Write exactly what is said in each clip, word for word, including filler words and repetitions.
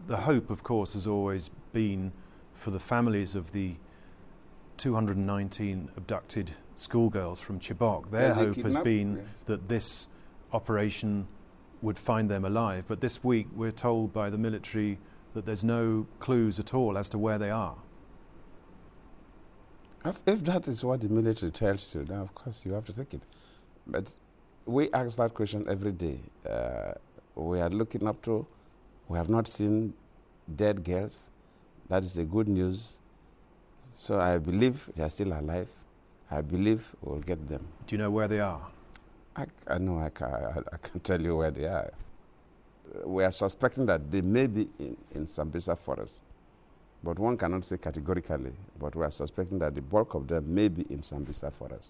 the hope, of course, has always been for the families of the two hundred nineteen abducted schoolgirls from Chibok. Their Yes, they hope has kidnapped- been yes. that this operation would find them alive. But this week we're told by the military that there's no clues at all as to where they are. If, if that is what the military tells you, then of course you have to take it. But we ask that question every day. Uh, we are looking up to, we have not seen dead girls. That is the good news. So I believe they are still alive. I believe we'll get them. Do you know where they are? I, I know I can, I, I can tell you where they are. We are suspecting that they may be in, in Sambisa forest. But one cannot say categorically, but we are suspecting that the bulk of them may be in Sambisa forest.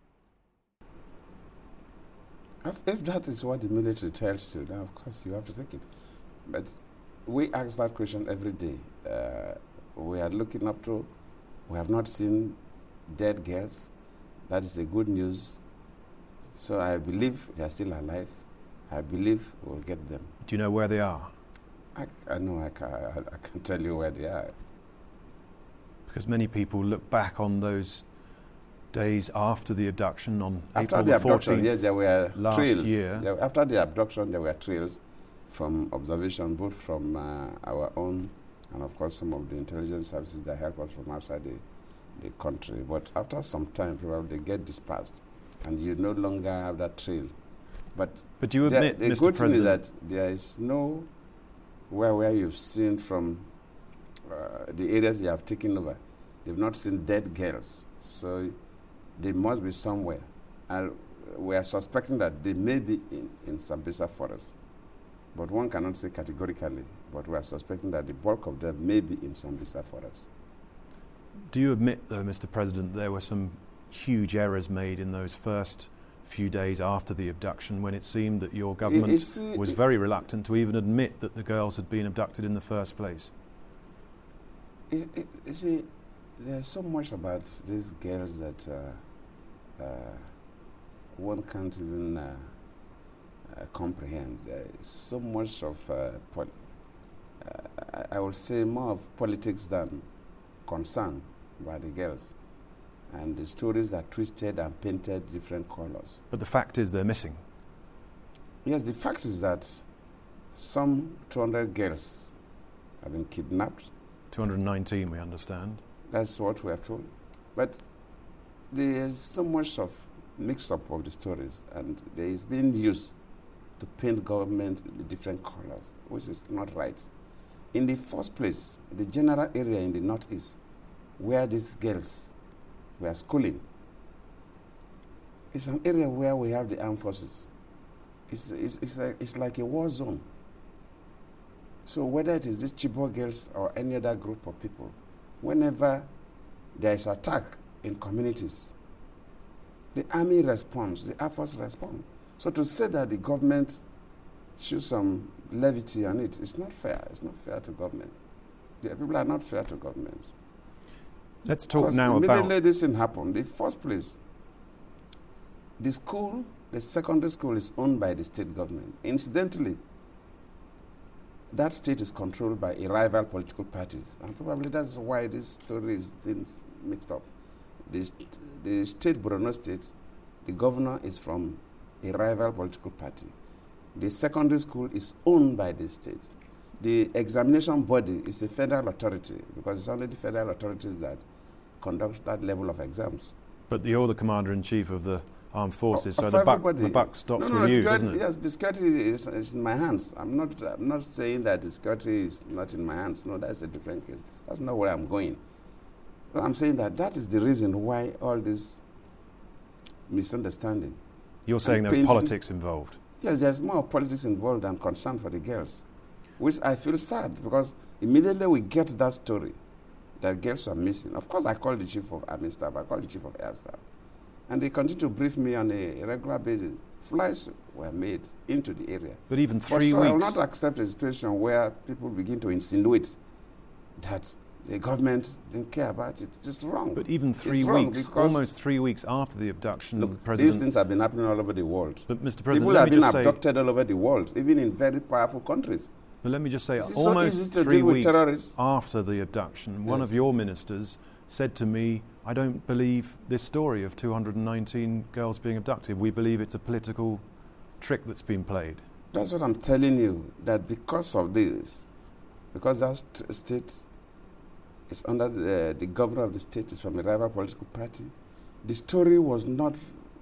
If, if that is what the military tells you, then of course you have to take it. But we ask that question every day. Uh, we are looking up to, we have not seen dead girls. That is the good news. So I believe they are still alive. I believe we'll get them. Do you know where they are? I, I know I can, I, I can tell you where they are. Because many people look back on those days after the abduction on After April the the abduction, fourteenth yes, there were last trails. year. There, after the abduction, there were trails from observation, both from uh, our own and, of course, some of the intelligence services that help us from outside the, the country. But after some time, probably they get dispersed, and you no longer have that trail. But, But do you there, admit, the Mister good thing is President, that there is no where where you've seen from uh, the areas you have taken over, they've not seen dead girls. So they must be somewhere. And we are suspecting that they may be in, in Sambisa forest. But one cannot say categorically, but we are suspecting that the bulk of them may be in Sambisa forest. do you admit, though, Mister President, there were some huge errors made in those first few days after the abduction when it seemed that your government It's, uh, was very reluctant to even admit that the girls had been abducted in the first place? It, it, you see, there's so much about these girls that uh, uh, one can't even uh, uh, comprehend. There is so much of, uh, pol- uh, I, I would say, more of politics than concern by the girls. And the stories are twisted and painted different colors. But the fact is they're missing. Yes, the fact is that some two hundred girls have been kidnapped. two hundred nineteen, we understand. That's what we are told. But there is so much of mix-up of the stories, and there is being used to paint government in different colors, which is not right. In the first place, the general area in the northeast, where these girls were schooling, it's an area where we have the armed forces. It's, it's, it's, like, it's like a war zone. So whether it is these Chibok girls or any other group of people, whenever there is attack in communities, the army responds, the Air Force responds. So to say that the government shows some levity on it, it's not fair. It's not fair to government. The people are not fair to government. Let's talk Because now immediately about... this thing happened, the first place, the school, the secondary school is owned by the state government. Incidentally, that state is controlled by a rival political parties, and probably that's why this story is being mixed up. The, st- the state, Borno State, the governor is from a rival political party. The secondary school is owned by the state. The examination body is a federal authority, because it's only the federal authorities that conduct that level of exams. But you're the commander-in-chief of the armed forces, Of- so of the buck, everybody. the buck stops no, no, with you, security, doesn't it? Yes, the security is, is in my hands. I'm not, I'm not saying that the security is not in my hands. No, that's a different case. That's not where I'm going. But I'm saying that that is the reason why all this misunderstanding. You're saying there's painting- politics involved. Yes, there's more politics involved than concern for the girls, which I feel sad, because immediately we get that story that girls are missing. Of course, I called the chief of army staff, I called the chief of air staff, and they continue to brief me on a regular basis. Flights were made into the area. But even But three so I will weeks... not accept a situation where people begin to insinuate that the government didn't care about it. It's just wrong. But even three It's wrong weeks, because- almost three weeks after the abduction, Look, the these President... things have been happening all over the world. But Mister President, People let have me been just say... abducted all over the world, even in very powerful countries. But let me just say, Is it so easy almost to three deal with weeks terrorists? after the abduction, one Yes. of your ministers said to me, I don't believe this story of two hundred nineteen girls being abducted. We believe it's a political trick that's been played. That's what I'm telling you, that because of this, because that st- state is under the, the governor of the state is from a rival political party, the story was not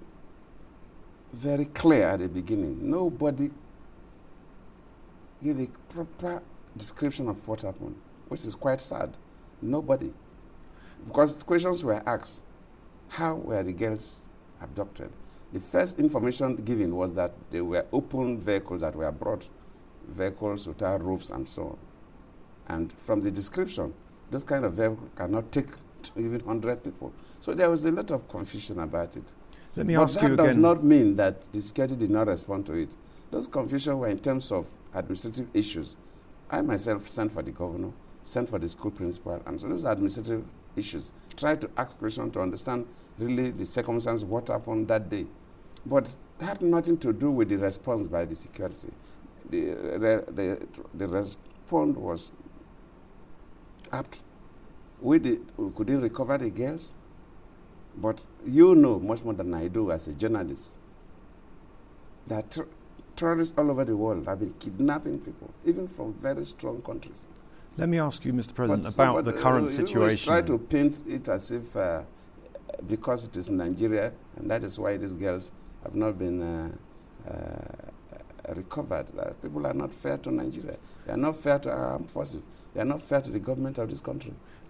very clear at the beginning. Nobody gave a proper description of what happened, which is quite sad. Nobody. Because questions were asked, how were the girls abducted? The first information given was that they were open vehicles that were brought, vehicles without roofs and so on. And from the description, those kind of vehicles cannot take even one hundred people. So there was a lot of confusion about it. Let me but ask that you does again. not mean that the security did not respond to it. Those confusion were in terms of administrative issues. I myself sent for the governor, sent for the school principal, and so those are administrative issues. Try to ask questions to understand really the circumstances, what happened that day. But that had nothing to do with the response by the security. The, the, the, the response was apt. We, did, we couldn't recover the girls, but you know much more than I do as a journalist that ter- terrorists all over the world have been kidnapping people, even from very strong countries. Let me ask you, Mister President, But about somebody- the current uh, you always situation. try to paint it as if uh, because it is Nigeria, and that is why these girls have not been uh, uh, recovered. Uh, people are not fair to Nigeria. They are not fair to our armed forces. They are not fair to the government of this country.